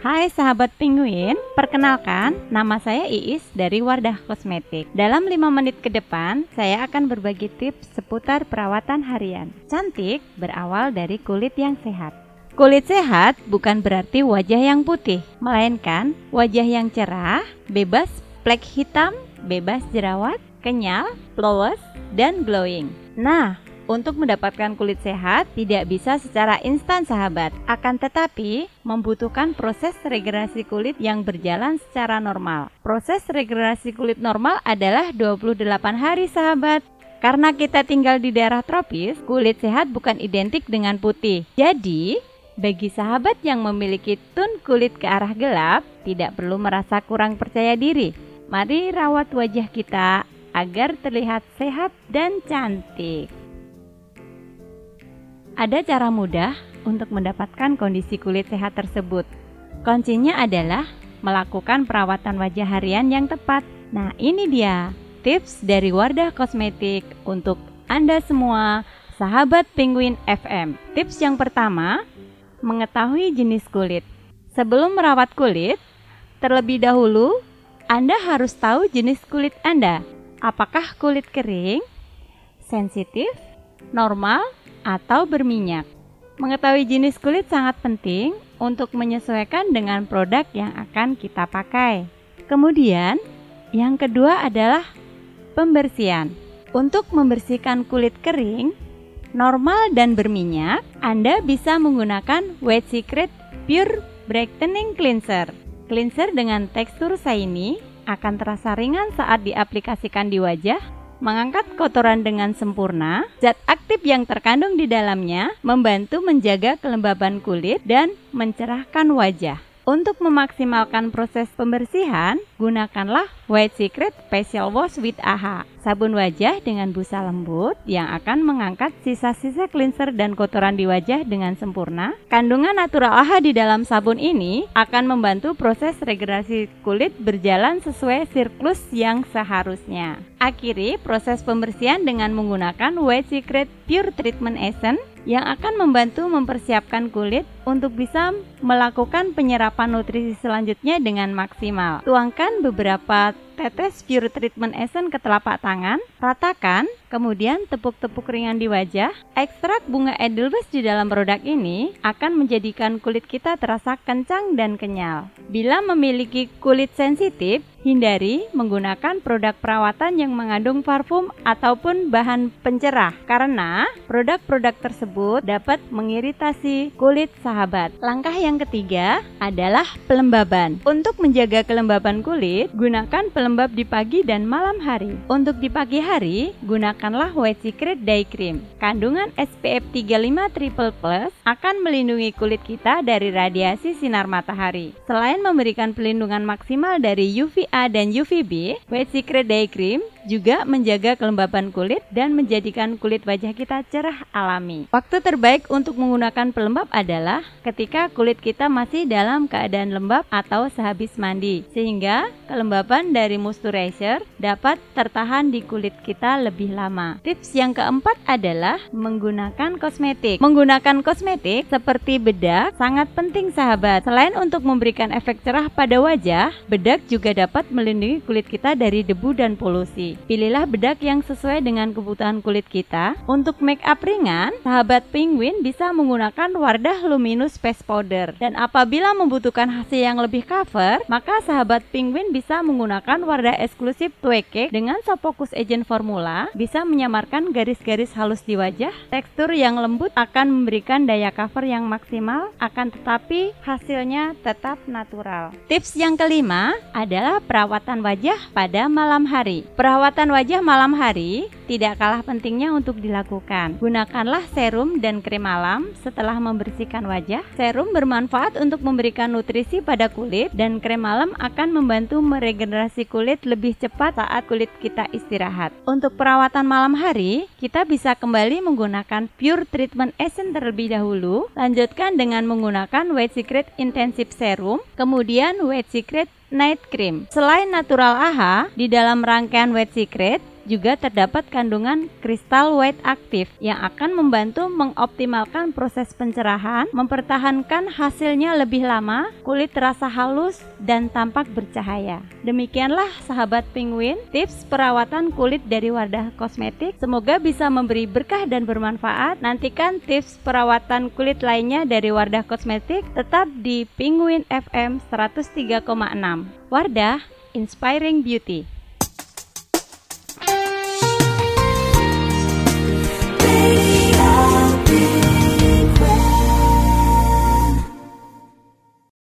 Hai sahabat penguin, perkenalkan nama saya Iis dari Wardah Kosmetik. Dalam 5 menit ke depan, saya akan berbagi tips seputar perawatan harian. Cantik berawal dari kulit yang sehat. Kulit sehat bukan berarti wajah yang putih, melainkan wajah yang cerah, bebas flek hitam, bebas jerawat, kenyal, flawless, dan glowing. Nah, untuk mendapatkan kulit sehat tidak bisa secara instan sahabat, akan tetapi membutuhkan proses regenerasi kulit yang berjalan secara normal. Proses regenerasi kulit normal adalah 28 hari sahabat. Karena kita tinggal di daerah tropis, kulit sehat bukan identik dengan putih. Jadi, bagi sahabat yang memiliki tone kulit ke arah gelap, tidak perlu merasa kurang percaya diri. Mari rawat wajah kita agar terlihat sehat dan cantik. Ada cara mudah untuk mendapatkan kondisi kulit sehat tersebut. Kuncinya adalah melakukan perawatan wajah harian yang tepat. Nah, ini dia tips dari Wardah Kosmetik untuk Anda semua, sahabat Penguin FM. Tips yang pertama, mengetahui jenis kulit. Sebelum merawat kulit, terlebih dahulu Anda harus tahu jenis kulit Anda. Apakah kulit kering, sensitif, normal, atau berminyak. Mengetahui jenis kulit sangat penting untuk menyesuaikan dengan produk yang akan kita pakai. Kemudian, yang kedua adalah pembersihan. Untuk membersihkan kulit kering, normal dan berminyak, Anda bisa menggunakan White Secret Pure Brightening Cleanser. Cleanser dengan tekstur shiny akan terasa ringan saat diaplikasikan di wajah, mengangkat kotoran dengan sempurna. Zat aktif yang terkandung di dalamnya membantu menjaga kelembaban kulit dan mencerahkan wajah. Untuk memaksimalkan proses pembersihan, gunakanlah White Secret Facial Wash with AHA, sabun wajah dengan busa lembut yang akan mengangkat sisa-sisa cleanser dan kotoran di wajah dengan sempurna. Kandungan natural AHA di dalam sabun ini akan membantu proses regenerasi kulit berjalan sesuai siklus yang seharusnya. Akhiri proses pembersihan dengan menggunakan White Secret Pure Treatment Essence yang akan membantu mempersiapkan kulit untuk bisa melakukan penyerapan nutrisi selanjutnya dengan maksimal. Tuangkan beberapa tetes Pure Treatment Essence ke telapak tangan, ratakan, kemudian tepuk-tepuk ringan di wajah. Ekstrak bunga Edelweiss di dalam produk ini akan menjadikan kulit kita terasa kencang dan kenyal. Bila memiliki kulit sensitif, hindari menggunakan produk perawatan yang mengandung parfum ataupun bahan pencerah, karena produk-produk tersebut dapat mengiritasi kulit sahabat. Langkah yang ketiga adalah pelembaban. Untuk menjaga kelembaban kulit, gunakan pelembab di pagi dan malam hari. Untuk di pagi hari, gunakanlah White Secret Day Cream. Kandungan SPF 35++ akan melindungi kulit kita dari radiasi sinar matahari. Selain memberikan perlindungan maksimal dari UVA dan UVB, White Secret Day Cream juga menjaga kelembaban kulit dan menjadikan kulit wajah kita cerah alami. Waktu terbaik untuk menggunakan pelembab adalah ketika kulit kita masih dalam keadaan lembab atau sehabis mandi, sehingga kelembaban dari moisturizer dapat tertahan di kulit kita lebih lama. Tips yang keempat adalah menggunakan kosmetik. Menggunakan kosmetik seperti bedak sangat penting sahabat. Selain untuk memberikan efek cerah pada wajah, bedak juga dapat melindungi kulit kita dari debu dan polusi. Pilihlah bedak yang sesuai dengan kebutuhan kulit kita. Untuk make up ringan, sahabat penguin bisa menggunakan Wardah Luminous Face Powder. Dan apabila membutuhkan hasil yang lebih cover, maka sahabat penguin bisa menggunakan Wardah eksklusif Twake Cake dengan Soft Focus Agent Formula, bisa menyamarkan garis-garis halus di wajah. Tekstur yang lembut akan memberikan daya cover yang maksimal, akan tetapi hasilnya tetap natural. Tips yang kelima adalah perawatan wajah pada malam hari. Perawatan wajah malam hari tidak kalah pentingnya untuk dilakukan. Gunakanlah serum dan krim malam setelah membersihkan wajah. Serum bermanfaat untuk memberikan nutrisi pada kulit, dan krim malam akan membantu meregenerasi kulit lebih cepat saat kulit kita istirahat. Untuk perawatan malam hari, kita bisa kembali menggunakan Pure Treatment Essence terlebih dahulu. Lanjutkan dengan menggunakan White Secret Intensive Serum, kemudian White Secret Night Cream. Selain natural AHA, di dalam rangkaian White Secret juga terdapat kandungan kristal white aktif yang akan membantu mengoptimalkan proses pencerahan, mempertahankan hasilnya lebih lama, kulit terasa halus dan tampak bercahaya. Demikianlah sahabat penguin, tips perawatan kulit dari Wardah Kosmetik. Semoga bisa memberi berkah dan bermanfaat. Nantikan tips perawatan kulit lainnya dari Wardah Kosmetik tetap di Penguin FM 103,6. Wardah, Inspiring Beauty.